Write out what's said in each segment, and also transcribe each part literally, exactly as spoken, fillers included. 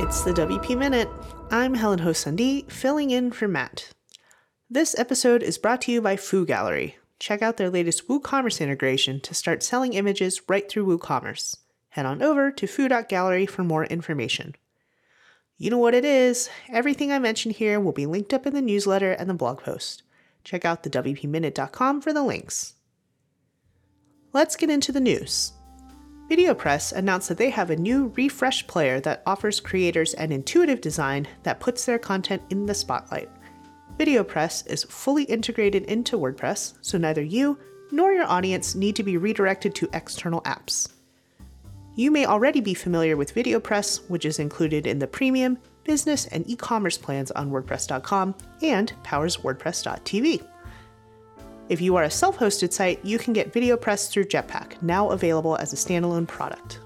It's the W P Minute. I'm Helen Ho-Sundee, filling in for Matt. This episode is brought to you by Foo Gallery. Check out their latest WooCommerce integration to start selling images right through WooCommerce. Head on over to foo dot gallery for more information. You know what it is. Everything I mentioned here will be linked up in the newsletter and the blog post. Check out the W P minute dot com for the links. Let's get into the news. VideoPress announced that they have a new refreshed player that offers creators an intuitive design that puts their content in the spotlight. VideoPress is fully integrated into WordPress, so neither you nor your audience need to be redirected to external apps. You may already be familiar with VideoPress, which is included in the premium, business, and e-commerce plans on WordPress dot com and powers WordPress dot t v. If you are a self-hosted site, you can get VideoPress through Jetpack, now available as a standalone product.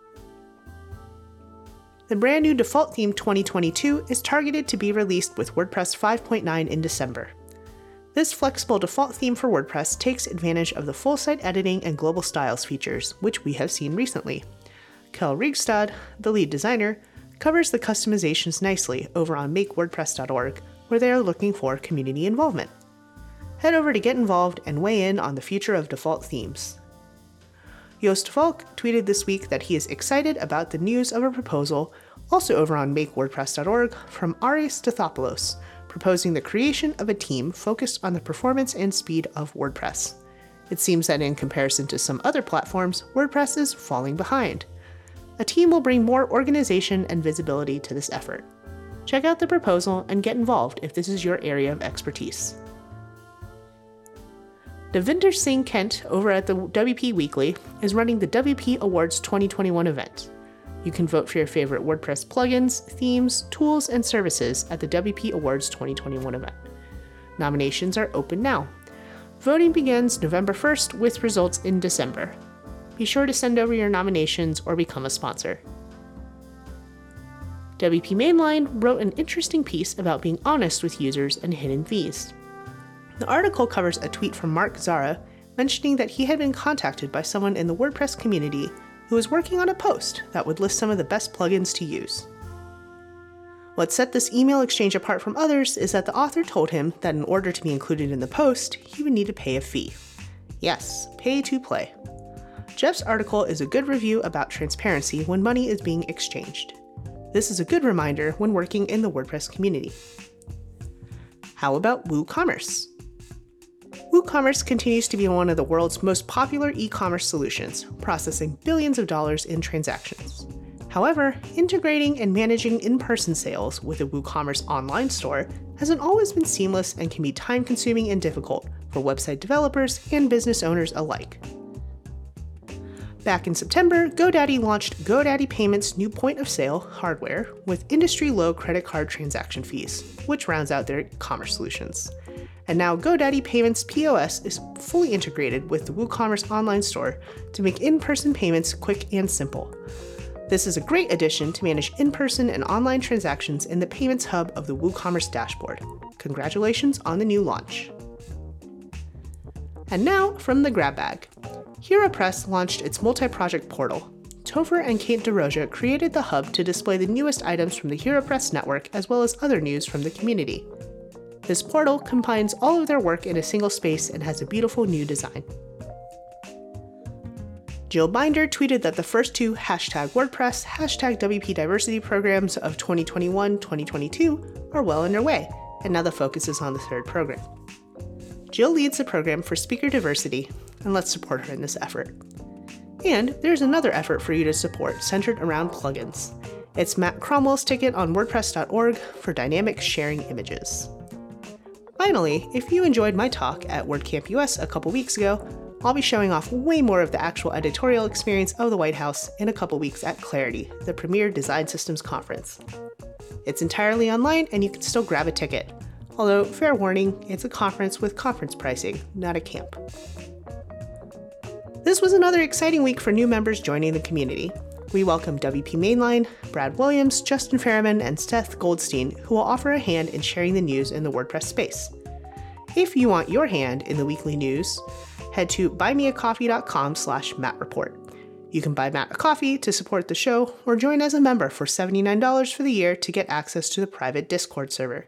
The brand new default theme twenty twenty-two is targeted to be released with WordPress five point nine in December. This flexible default theme for WordPress takes advantage of the full site editing and global styles features, which we have seen recently. Kjell Rigstad, the lead designer, covers the customizations nicely over on make wordpress dot org, where they are looking for community involvement. Head over to get involved and weigh in on the future of default themes. Joost Valk tweeted this week that he is excited about the news of a proposal, also over on make wordpress dot org, from Aris Stathopoulos, proposing the creation of a team focused on the performance and speed of WordPress. It seems that in comparison to some other platforms, WordPress is falling behind. A team will bring more organization and visibility to this effort. Check out the proposal and get involved if this is your area of expertise. Devinder Singh Kent over at the W P Weekly is running the W P Awards twenty twenty-one event. You can vote for your favorite WordPress plugins, themes, tools, and services at the W P Awards twenty twenty-one event. Nominations are open now. Voting begins November first with results in December. Be sure to send over your nominations or become a sponsor. W P Mainline wrote an interesting piece about being honest with users and hidden fees. The article covers a tweet from Mark Zara mentioning that he had been contacted by someone in the WordPress community who was working on a post that would list some of the best plugins to use. What set this email exchange apart from others is that the author told him that in order to be included in the post, he would need to pay a fee. Yes, pay to play. Jeff's article is a good review about transparency when money is being exchanged. This is a good reminder when working in the WordPress community. How about WooCommerce? WooCommerce continues to be one of the world's most popular e-commerce solutions, processing billions of dollars in transactions. However, integrating and managing in-person sales with a WooCommerce online store hasn't always been seamless and can be time-consuming and difficult for website developers and business owners alike. Back in September, GoDaddy launched GoDaddy Payments' new point-of-sale hardware with industry-low credit card transaction fees, which rounds out their commerce solutions. And now GoDaddy Payments P O S is fully integrated with the WooCommerce online store to make in-person payments quick and simple. This is a great addition to manage in-person and online transactions in the payments hub of the WooCommerce dashboard. Congratulations on the new launch. And now, from the grab bag. Hero Press launched its multi-project portal. Topher and Kate DeRoja created the hub to display the newest items from the Hero Press network as well as other news from the community. This portal combines all of their work in a single space and has a beautiful new design. Jill Binder tweeted that the first two hashtag WordPress, hashtag W P Diversity programs of twenty twenty-one twenty twenty-two are well underway, and now the focus is on the third program. Jill leads the program for speaker diversity, and let's support her in this effort. And there's another effort for you to support centered around plugins. It's Matt Cromwell's ticket on wordpress dot org for dynamic sharing images. Finally, if you enjoyed my talk at WordCamp U S a couple weeks ago, I'll be showing off way more of the actual editorial experience of the White House in a couple weeks at Clarity, the premier design systems conference. It's entirely online and you can still grab a ticket. Although, fair warning, it's a conference with conference pricing, not a camp. This was another exciting week for new members joining the community. We welcome W P Mainline, Brad Williams, Justin Ferriman, and Seth Goldstein, who will offer a hand in sharing the news in the WordPress space. If you want your hand in the weekly news, head to buymeacoffee dot com slash mattreport. You can buy Matt a coffee to support the show, or join as a member for seventy-nine dollars for the year to get access to the private Discord server.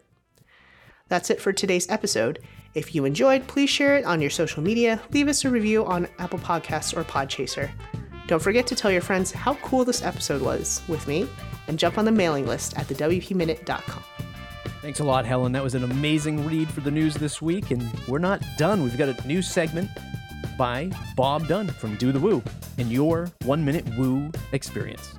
That's it for today's episode. If you enjoyed, please share it on your social media, leave us a review on Apple Podcasts or Podchaser. Don't forget to tell your friends how cool this episode was with me, and jump on the mailing list at the W P minute dot com. Thanks a lot, Helen. That was an amazing read for the news this week, and we're not done. We've got a new segment by Bob Dunn from Do the Woo and your one-minute woo experience.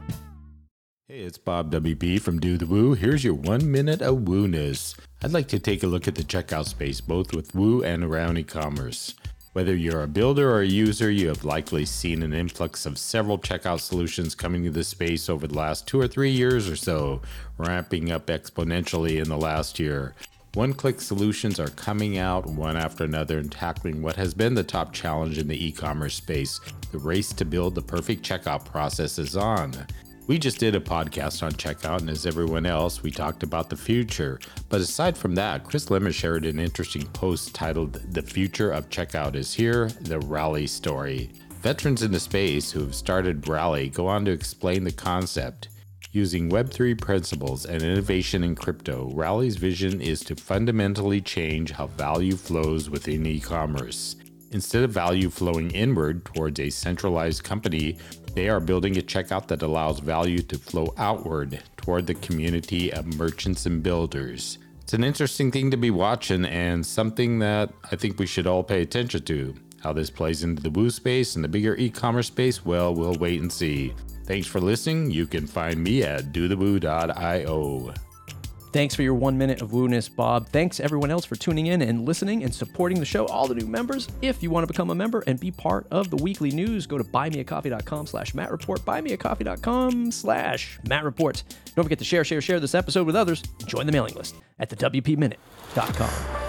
Hey, it's Bob W P from Do the Woo. Here's your one minute of woo-ness. I'd like to take a look at the checkout space, both with Woo and around e-commerce. Whether you're a builder or a user, you have likely seen an influx of several checkout solutions coming to this space over the last two or three years or so, ramping up exponentially in the last year. One-click solutions are coming out one after another and tackling what has been the top challenge in the e-commerce space. The race to build the perfect checkout process is on. We just did a podcast on checkout, and as everyone else, we talked about the future. But aside from that, Chris Lemmer shared an interesting post titled "The Future of Checkout is Here, the Rally Story." Veterans in the space who have started Rally go on to explain the concept. Using Web three principles and innovation in crypto, Rally's vision is to fundamentally change how value flows within e-commerce. Instead of value flowing inward towards a centralized company, they are building a checkout that allows value to flow outward toward the community of merchants and builders. It's an interesting thing to be watching and something that I think we should all pay attention to. How this plays into the Woo space and the bigger e-commerce space, well, we'll wait and see. Thanks for listening. You can find me at do the woo dot io. Thanks for your one minute of woo-ness, Bob. Thanks everyone else for tuning in and listening and supporting the show. All the new members, if you want to become a member and be part of the weekly news, go to buymeacoffee.com slash Matt Report, buymeacoffee.com slash Matt Report. Don't forget to share, share, share this episode with others. Join the mailing list at the W P minute dot com.